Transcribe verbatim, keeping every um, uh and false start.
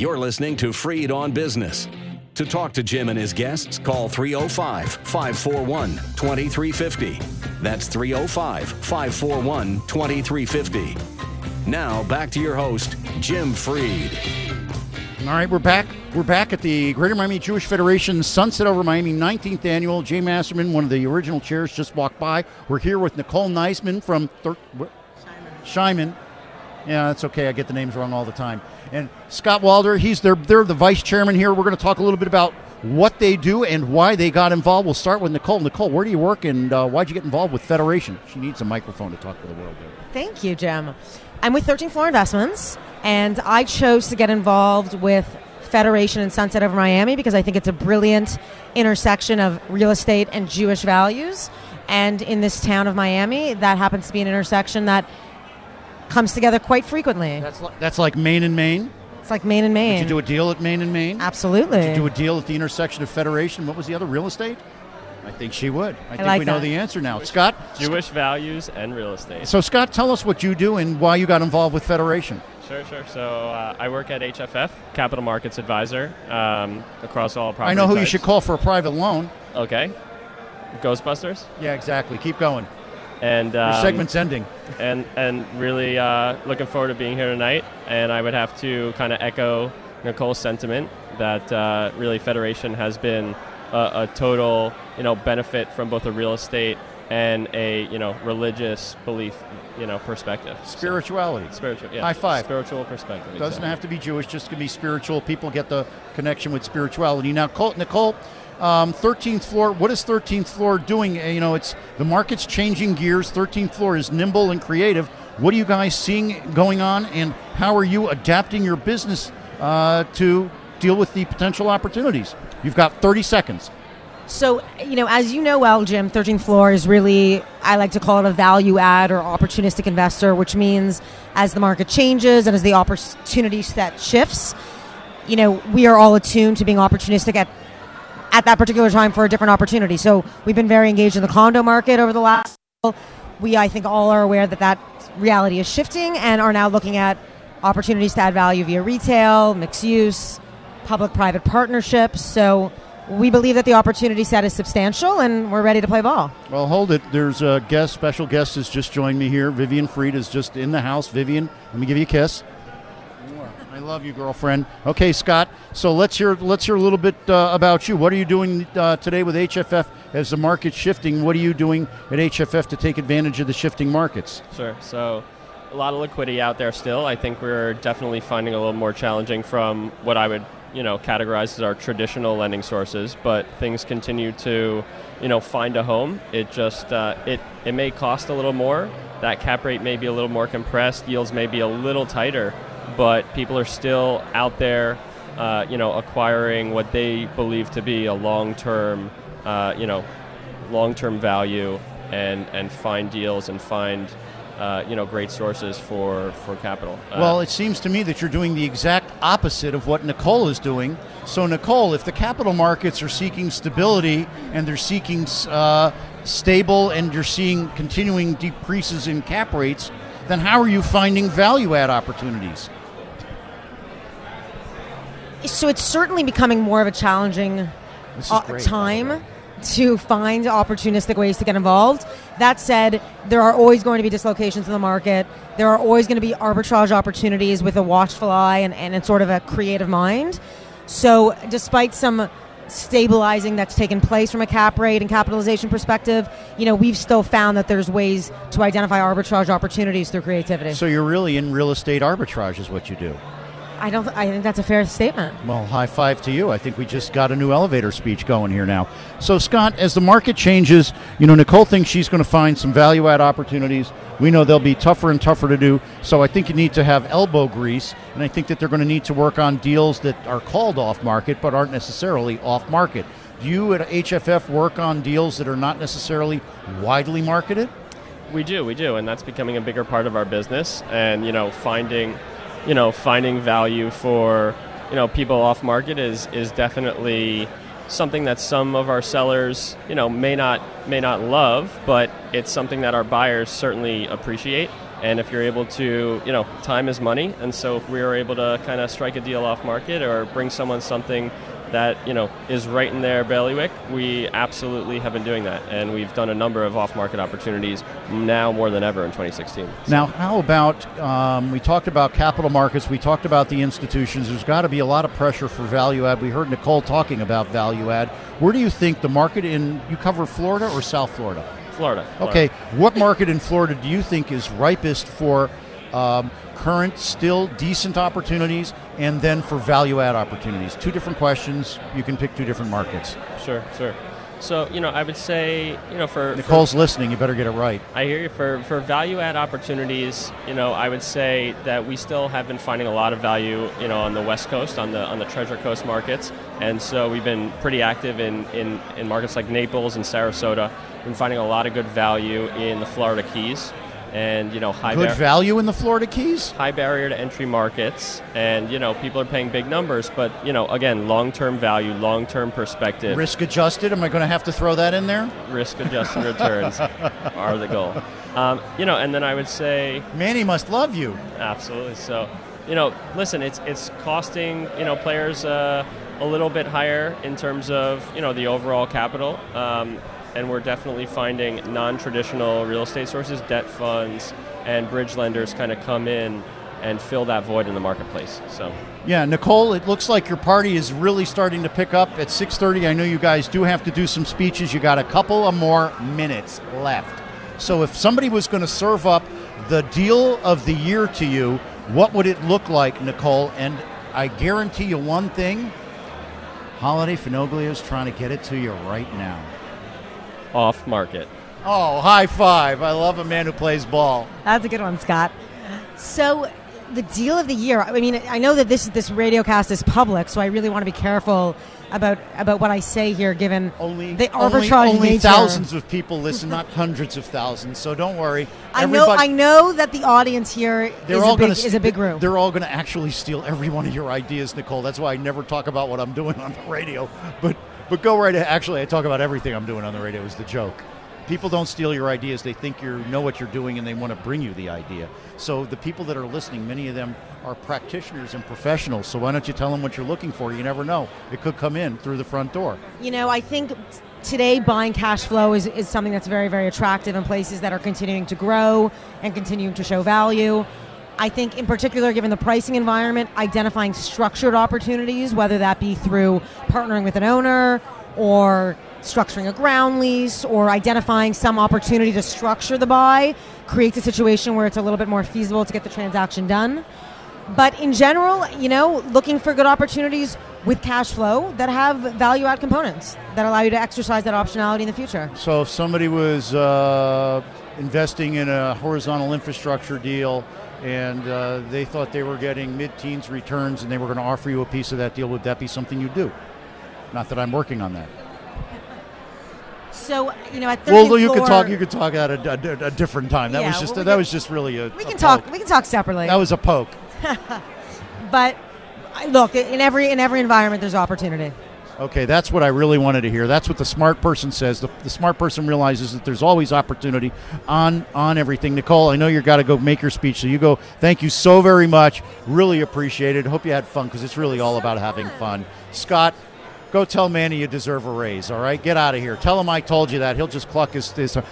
You're listening to Freed on Business. To talk to Jim and his guests, call three oh five, five four one, two three five oh. That's three oh five, five four one, two three five oh. Now, back to your host, Jim Freed. All right, we're back. We're back at the Greater Miami Jewish Federation Sunset Over Miami nineteenth Annual. Jay Masterman, one of the original chairs, just walked by. We're here with Nicole Neisman from thir- Scheiman. Yeah, that's okay. I get the names wrong all the time. And Scott Walder, he's their, they're the vice chairman here. We're going to talk a little bit about what they do and why they got involved. We'll start with Nicole. Nicole, where do you work and uh, why'd you get involved with Federation? She needs a microphone to talk to the world there. Thank you, Jim. I'm with thirteenth Floor Investments, and I chose to get involved with Federation and Sunset Over Miami because I think it's a brilliant intersection of real estate and Jewish values. And in this town of Miami, that happens to be an intersection that comes together quite frequently. That's like, that's like Main and Main? It's like Main and Main. Did you do a deal at Main and Main? Absolutely. Did you do a deal at the intersection of Federation? What was the other, real estate? I think she would. I, I think like we know that. the answer now. Jewish, Scott? Jewish values and real estate. So, Scott, tell us what you do and why you got involved with Federation. Sure, sure. So uh, I work at H F F, Capital Markets Advisor, um, across all property I know who types. you should call for a private loan. Okay. Ghostbusters? Yeah, exactly. Keep going. And um, Your segment's ending. And, and really uh, looking forward to being here tonight. And I would have to kind of echo Nicole's sentiment that uh, really Federation has been a, a total, you know, benefit from both a real estate and a, you know, religious belief, you know, perspective. Spirituality. So, spiritual, yeah. High five. Spiritual perspective. Doesn't exactly. have to be Jewish, just can be spiritual. People get the connection with spirituality. Now, Col- Nicole, um, thirteenth Floor, what is thirteenth Floor doing? Uh, you know, it's the market's changing gears. thirteenth Floor is nimble and creative. What are you guys seeing going on, and how are you adapting your business uh, to deal with the potential opportunities? You've got thirty seconds. So, you know, as you know well, Jim, thirteenth Floor is really, I like to call it a value add or opportunistic investor, which means as the market changes and as the opportunity set shifts, you know, we are all attuned to being opportunistic at at that particular time for a different opportunity. So we've been very engaged in the condo market over the last, we, I think, all are aware that that reality is shifting and are now looking at opportunities to add value via retail, mixed use, public-private partnerships. So we believe that the opportunity set is substantial, and we're ready to play ball. Well, hold it. There's a guest, special guest has just joined me here. Vivian Freed is just in the house. Vivian, let me give you a kiss. I love you, girlfriend. Okay, Scott, so let's hear let's hear a little bit uh, about you. What are you doing uh, today with H F F as the market's shifting? What are you doing at H F F to take advantage of the shifting markets? Sure. So a lot of liquidity out there still. I think we're definitely finding a little more challenging from what I would, you know, categorize as our traditional lending sources, but things continue to, you know, find a home. It just, uh, it, it may cost a little more. That cap rate may be a little more compressed. Yields may be a little tighter, but people are still out there, uh, you know, acquiring what they believe to be a long-term, uh, you know, long-term value and, and find deals and find Uh, you know, great sources for, for capital. Uh, well, it seems to me that you're doing the exact opposite of what Nicole is doing. So, Nicole, if the capital markets are seeking stability and they're seeking uh, stable and you're seeing continuing decreases in cap rates, then how are you finding value-add opportunities? So it's certainly becoming more of a challenging uh, time to find opportunistic ways to get involved. That said, there are always going to be dislocations in the market. There are always going to be arbitrage opportunities with a watchful eye and, and a sort of a creative mind. So despite some stabilizing that's taken place from a cap rate and capitalization perspective, you know, we've still found that there's ways to identify arbitrage opportunities through creativity. So you're really in real estate arbitrage is what you do. I don't. I think that's a fair statement. Well, high five to you. I think we just got a new elevator speech going here now. So, Scott, as the market changes, you know, Nicole thinks she's going to find some value-add opportunities. We know they'll be tougher and tougher to do. So I think you need to have elbow grease, and I think that they're going to need to work on deals that are called off-market but aren't necessarily off-market. Do you at H F F work on deals that are not necessarily widely marketed? We do, we do, and that's becoming a bigger part of our business. And, you know, finding... you know, finding value for, you know, people off market is, is definitely something that some of our sellers, you know, may not may not love, but it's something that our buyers certainly appreciate. And if you're able to, you know, time is money, and so if we are able to kind of strike a deal off market or bring someone something that, you know, is right in their bailiwick, we absolutely have been doing that. And we've done a number of off-market opportunities now more than ever in twenty sixteen. Now, how about, um, we talked about capital markets, we talked about the institutions. There's got to be a lot of pressure for value add. We heard Nicole talking about value add. Where do you think the market in, you cover Florida or South Florida? Florida. Florida. Okay, what market in Florida do you think is ripest for um, current, still decent opportunities, and then for value-add opportunities? Two different questions. You can pick two different markets. Sure, sure. So, you know, I would say, you know, for... Nicole's for, listening. You better get it right. I hear you. For, for value-add opportunities, you know, I would say that we still have been finding a lot of value, you know, on the West Coast, on the on the Treasure Coast markets. And so we've been pretty active in, in, in markets like Naples and Sarasota. We've been finding a lot of good value in the Florida Keys. And, you know, high good bar- value in the Florida Keys? High barrier to entry markets. And, you know, people are paying big numbers. But, you know, again, long-term value, long-term perspective. Risk-adjusted? Am I going to have to throw that in there? Risk-adjusted returns are the goal. Um, you know, and then I would say... Manny must love you. Absolutely. So, you know, listen, it's it's costing, you know, players uh, a little bit higher in terms of, you know, the overall capital. Um And we're definitely finding non-traditional real estate sources, debt funds, and bridge lenders kind of come in and fill that void in the marketplace. So, yeah, Nicole, it looks like your party is really starting to pick up at six thirty. I know you guys do have to do some speeches. You got a couple of more minutes left. So if somebody was going to serve up the deal of the year to you, what would it look like, Nicole? And I guarantee you one thing, Holiday Finoglia is trying to get it to you right now. Off market. Oh, high five. I love a man who plays ball. That's a good one, Scott. So the deal of the year, I mean, I know that this this radio cast is public, so I really want to be careful about about what I say here, given only, the arbitrage only, only nature. thousands of people listen, not hundreds of thousands, so don't worry. I know I know that the audience here is a, big, gonna, is a big group. They're all going to actually steal every one of your ideas, Nicole. That's why I never talk about what I'm doing on the radio. But But go right ahead. Actually, I talk about everything I'm doing on the radio is the joke. People don't steal your ideas. They think you know what you're doing and they want to bring you the idea. So the people that are listening, many of them are practitioners and professionals. So why don't you tell them what you're looking for? You never know. It could come in through the front door. You know, I think today buying cash flow is, is something that's very, very attractive in places that are continuing to grow and continuing to show value. I think in particular, given the pricing environment, identifying structured opportunities, whether that be through partnering with an owner or structuring a ground lease or identifying some opportunity to structure the buy, creates a situation where it's a little bit more feasible to get the transaction done. But in general, you know, looking for good opportunities with cash flow that have value add components that allow you to exercise that optionality in the future. So if somebody was uh, investing in a horizontal infrastructure deal and uh, they thought they were getting mid-teens returns and they were going to offer you a piece of that deal, would that be something you do? Not that I'm working on that. So, you know, at thirteenth well, you floor, could talk. You could talk at a, a, a different time. That yeah, was just well, we that can, was just really a. We can a talk. Poke. We can talk separately. That was a poke. But look, in every in every environment, there's opportunity. Okay, that's what I really wanted to hear. That's what the smart person says. The, the smart person realizes that there's always opportunity on on everything. Nicole, I know you've got to go make your speech, so you go. Thank you so very much. Really appreciate it. Hope you had fun because it's really all about having fun. Scott, go tell Manny you deserve a raise, all right? Get out of here. Tell him I told you that. He'll just cluck his, his